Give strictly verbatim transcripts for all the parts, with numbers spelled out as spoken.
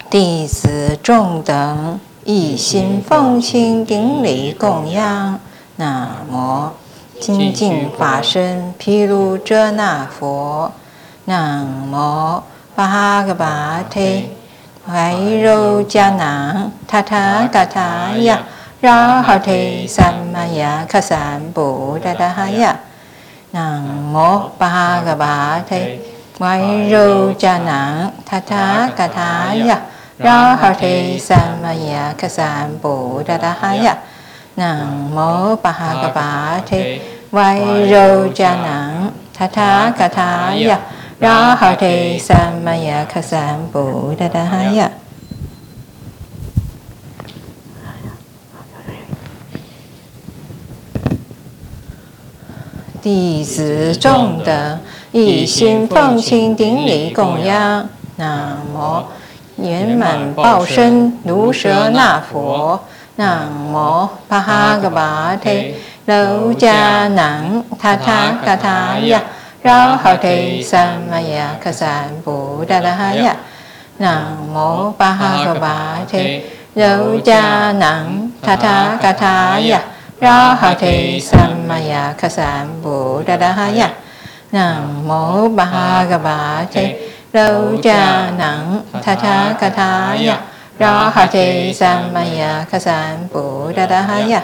弟子众等一心奉请顶礼供养。南无精进法身毗卢遮那佛。南无巴嘎巴提维柔迦南塔塔嘎塔呀ราหะเทสัมมายัคขสัมปุตตะหะยะนะโมปะหะกะบาเทไวโรจานังทัทธากะทายะราหะเทสัมมายัคขสัมปุตตะหะยะนะโมปะหะกะบาเทไวโรจานังทัทธากะทายะราหะเทสัมมายัคขสัมปุตตะหะยะ弟子众等一心奉请顶礼供养。南无圆满报身卢舍那佛。南无巴哈嘎巴提柔迦南塔塔嘎塔呀ราหะเทสัมมายัคขสัมปุตตะหะยะนะโมปะหะกะบาเทโรจานังทัทธากะทายะราหะเทสัมมายัคขสัมปุตตะหะยะนะโมปะหะกะบาเทโรจานังทัทธากะทายะราหะเทสัมมายัคขสัมปุตตะหะยะ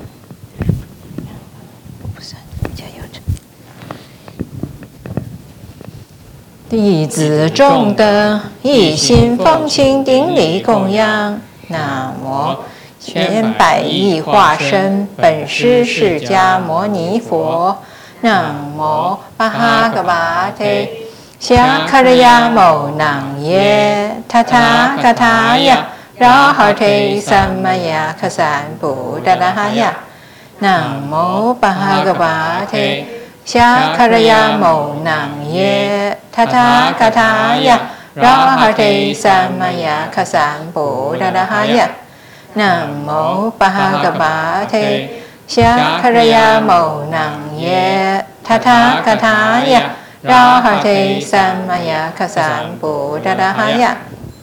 弟子众等一心奉请顶礼供养。南无千百亿化身本师释迦牟尼佛。南无巴哈嘎巴提夏卡利亚摩囊耶塔塔嘎塔呀ราหะเทสัมมายัคขสัมปุตตะหะยะนะโมปะหะกะบาเท夏卡利亚摩囊耶塔塔嘎塔呀ราหะเทสัมมายัคขสัมปุตตะหะยะนะโมปะหะกะบาเท夏卡利亚摩囊耶塔塔嘎塔呀ราหะเทสัมมายัคขสัมปุตตะหะยะ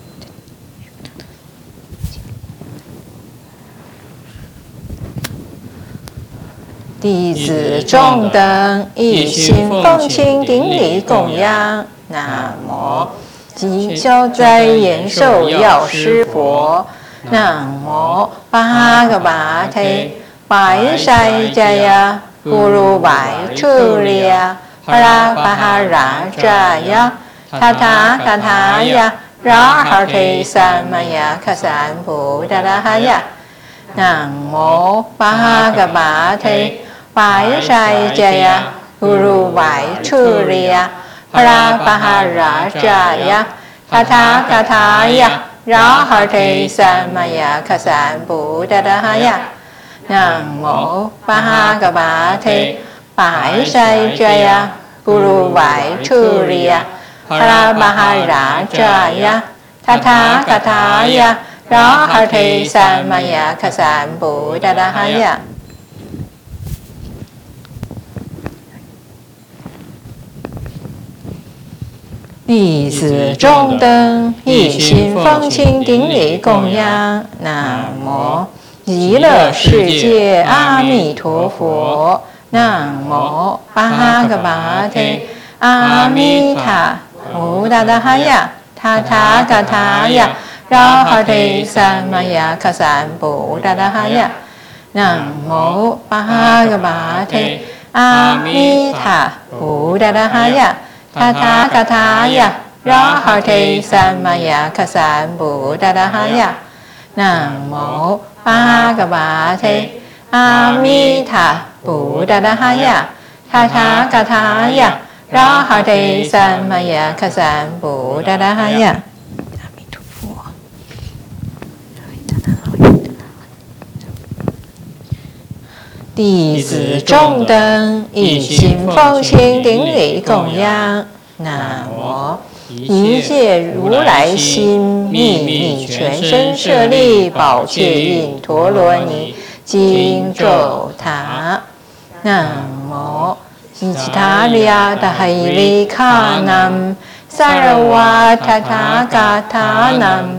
弟子众等一心奉请顶礼供养。南无极消灾延寿药师佛。南无巴哈嘎巴提白塞迦呀咕噜白处利呀哈拉巴哈拉扎呀塔塔塔塔呀ราหะเทสัมมายัคขสัมปุตตะหะยะนะโมปะหะกะบาเท白塞迦呀咕噜白处利呀哈拉巴哈拉扎呀塔塔塔塔呀ราหะเทสัมมายัคขสัมปุตตะหะยะนะโมปะหะกะบาเท白塞迦呀咕噜白处利呀哈拉巴哈拉扎呀塔塔塔塔呀ราหะเทสัมมายัคขสัมปุตตะหะยะ弟子众等一心奉请顶礼供养。南无极乐世界阿弥陀佛。南无巴哈嘎巴提阿弥塔พุทธะยะ塔塔嘎塔呀ราหะเทสัมมายัคขสัมปุตตะหะยะนะโมปะหะกะบาเทอามิทาพุทธะยะ塔塔嘎塔呀ราหะเทสัมมายัคขสัมปุตตะหะยะนะโมปะหะกะบาเทอามิทาพุทธะยะ塔塔嘎塔呀ราหะเทสัมมายัคขสัมปุตตะหะยะ阿弥陀佛。弟子众等一心奉请顶礼供养。南无一切如来心秘密全身舍利宝切印陀罗尼经咒塔。南无อิชิทาริยาตไหลิขานัมสารวาทถากาธานัม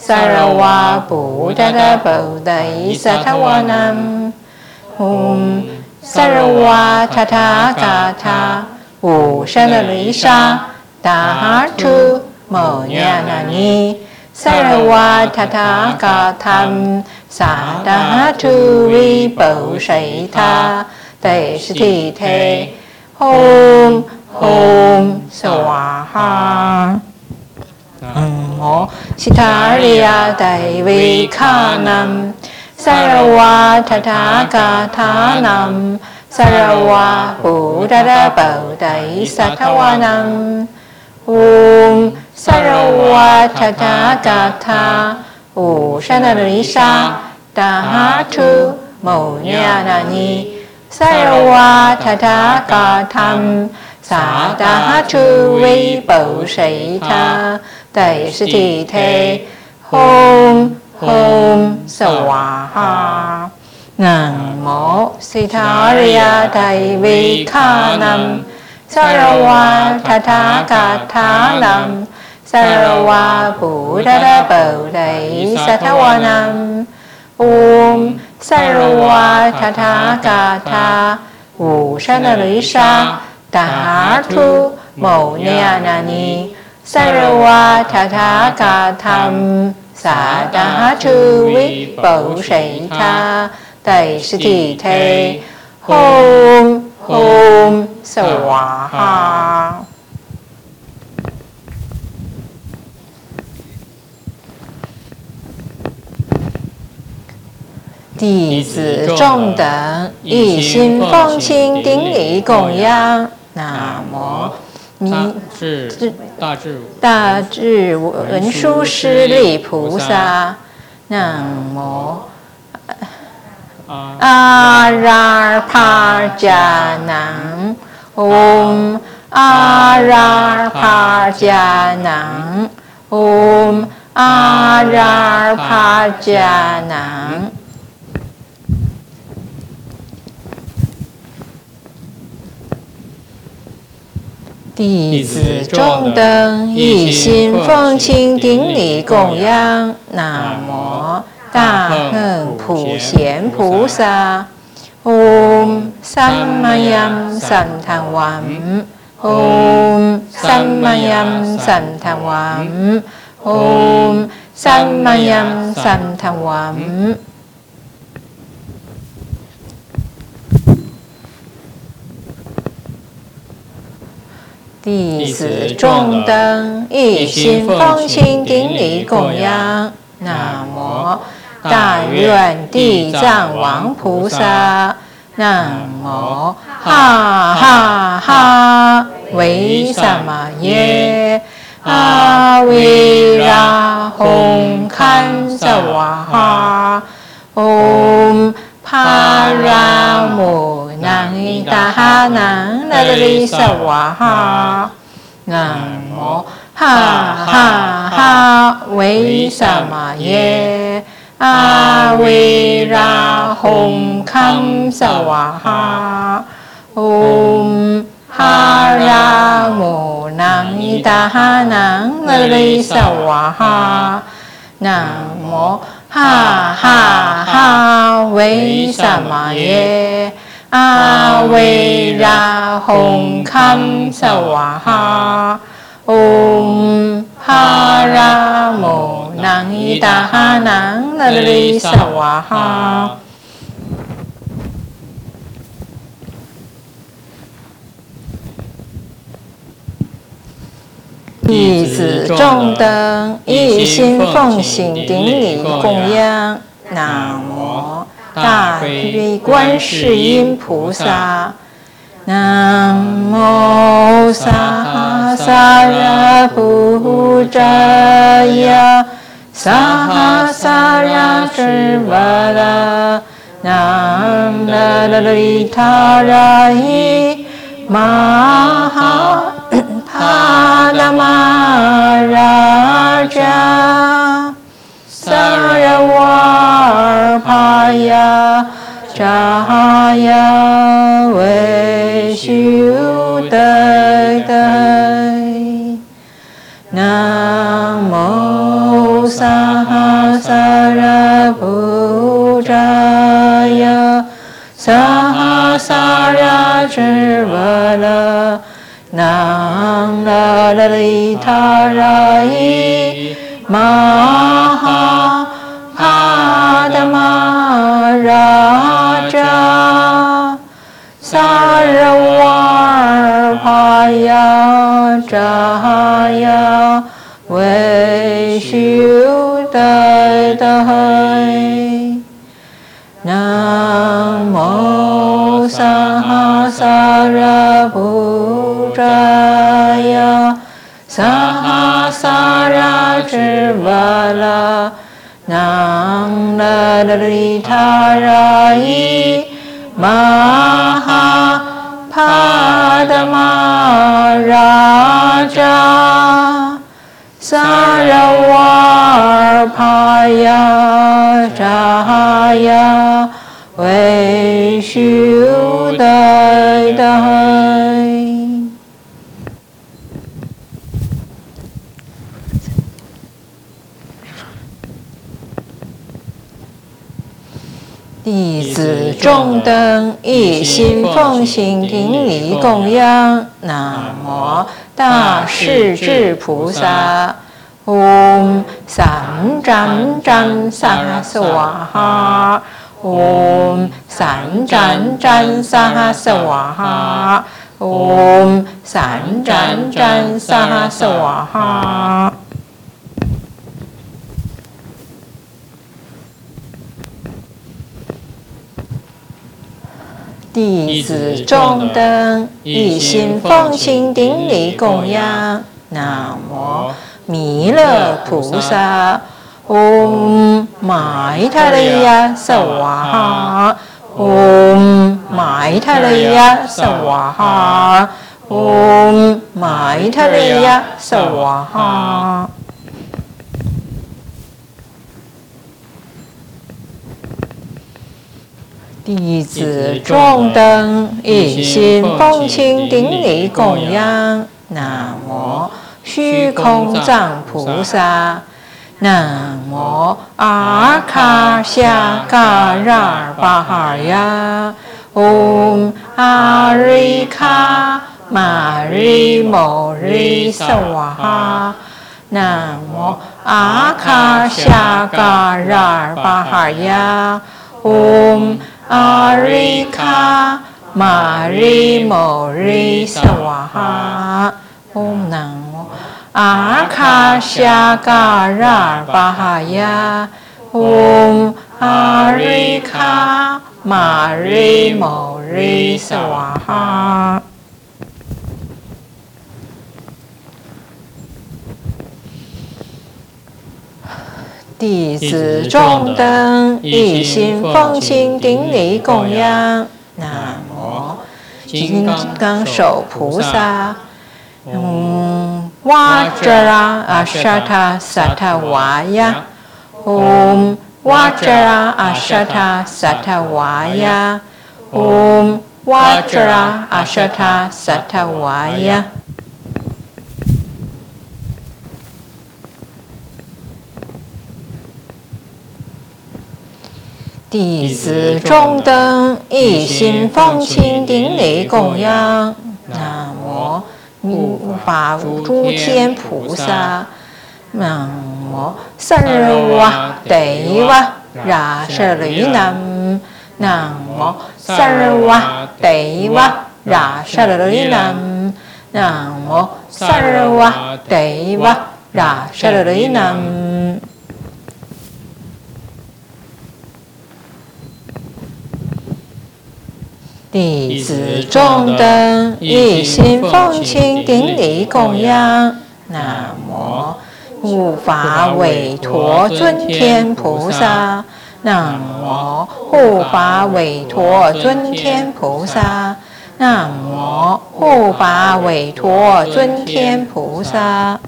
萨拉瓦布达达布达伊萨塔瓦南，唵萨拉瓦塔塔嘎塔，无山的丽莎达哈图摩尼亚那尼，萨拉瓦塔塔嘎塔，萨达哈图维布谁他，得是提提，吽吽萨瓦哈。Namo Siddharya Daivi Khanam Sarva Tathagatanam Sarva Buddhada Bodhi Sattvanam Om Sarva Tathagata Ushanarisa Dahatu Monyanani Sarva Tathagatam Sadahatu Vibhu Shaita Đại sư thị thế Hôn Hôn Sa Hòa Ha Nam mô Siddharya Đại Vi Kha Nam Sarva Tathagata Nam Sarva Buddhada Bodhi Sattva Nam Om Sarva Tathagata Ushanarisa Dahatu Monyanani Sarva Tathagatam Sadahatu Vibhu Shaita Đại sư thị thế Hôn Hôn Sa Hòa Ha. Đệ tử众等一心奉请顶礼供养。南无大智大智文殊师利菩萨。南无阿拉帕迦南。唵阿拉帕迦南。唵阿拉帕迦南。弟子众等一心奉请顶礼供养。南无大恒普贤菩萨。唵三摩央三贪王。唵三摩央三贪王。唵三摩央三贪王。弟子众等一心奉请顶礼供养。南无大愿地藏王菩萨。南无哈哈哈维萨玛耶阿维拉吽堪萨瓦哈。唵帕拉摩那尼达哈南那利萨瓦哈。南无哈哈哈维萨玛耶阿维拉吽堪萨瓦哈。唵哈拉摩那尼达哈南那利萨瓦哈。南无哈哈哈维萨玛耶阿维拉吽堪萨瓦哈。唵哈拉摩那尼达哈南那利萨瓦哈。弟子众等一心奉行顶礼供养。南无大悲观世音菩萨。南无萨萨拉布扎呀萨哈萨拉智瓦拉南拉拉利他拉伊玛哈帕那玛拉扎萨拉瓦尔帕呀扎呀维修代代。南无萨利他拉伊玛哈帕达玛拉扎萨热瓦帕呀扎呀维修代代南无萨哈萨拉布扎呀萨哈萨拉智瓦拉南拉德利他拉伊玛哈帕达玛拉扎萨热瓦帕呀扎呀维修代代弟子众等一心奉行顶礼供养，南无大势至菩萨。唵三战战萨斯瓦哈，唵三战战萨斯瓦哈，唵三战战萨斯瓦哈。弟子众等一心奉行顶礼供养，南无弥勒菩萨。唵玛依他利呀萨瓦哈，唵玛依他利呀萨瓦哈，唵玛依他利呀萨瓦哈。弟子众等一心奉行顶礼供养，南无虚空藏菩萨。南无阿卡夏嘎拉巴哈呀，唵阿瑞卡玛瑞摩瑞萨瓦哈。南无阿卡夏嘎拉巴哈呀，唵阿瑞卡玛瑞摩瑞萨瓦哈。唵南无阿卡夏嘎拉巴哈呀，唵阿瑞卡玛瑞摩瑞萨瓦哈。弟子众等一心奉行顶礼供养，南无金刚手菩萨。唵哇遮拉阿沙他萨他瓦呀，唵哇遮拉阿沙他萨他瓦呀，唵哇遮拉阿沙他萨他瓦呀。弟子众等一心奉行顶礼供养，南无密法诸天菩萨。南无萨热瓦帝瓦拉舍利南，南无萨热瓦帝瓦拉舍利南，南无萨热瓦帝瓦拉舍利南。弟子众等一心奉行顶礼供养，南无无法韦陀尊天菩萨。南无护法韦陀尊天菩萨。南无护法韦陀尊天菩萨。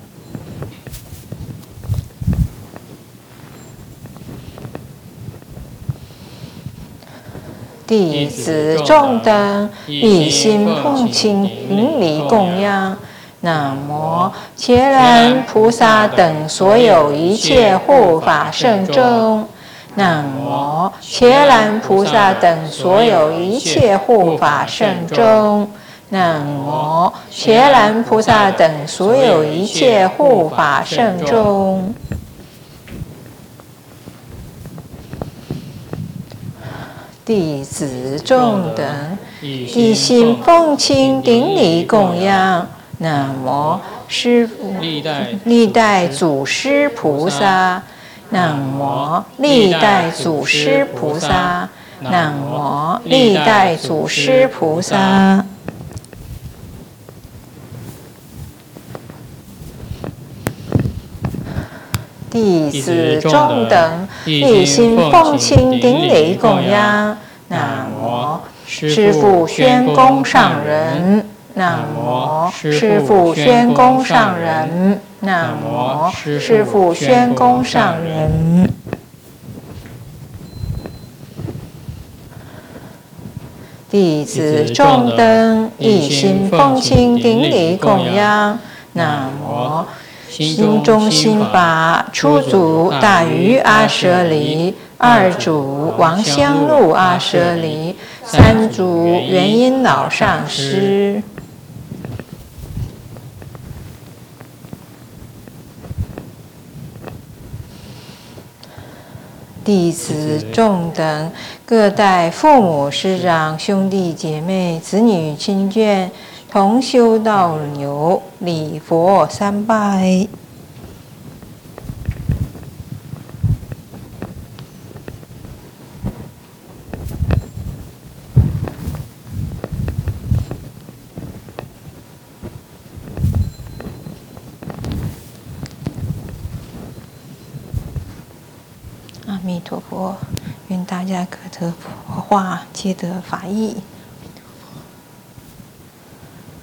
弟子众等一心奉行顶礼供养，南无伽蓝菩萨等所有一切护法圣众。南无伽蓝菩萨等所有一切护法圣众。 南无觉兰菩萨等所有一切护法圣众。弟子众等一心奉请顶礼供养。南无师父历代祖师菩萨。南无历代祖师菩萨。南无历代祖师菩萨。弟子众等一心奉请顶礼供养。南无师父宣公上人。南无师父宣公上人。南无师父宣公上人。弟子众等一心奉请顶礼供养。南无心中心法初祖大愚阿舍离，二祖王香露阿舍离，三祖元音老上师。弟子众等各代父母师长兄弟姐妹子女亲眷同修道友礼佛三拜。阿弥陀佛，愿大家可得佛化，皆得法益。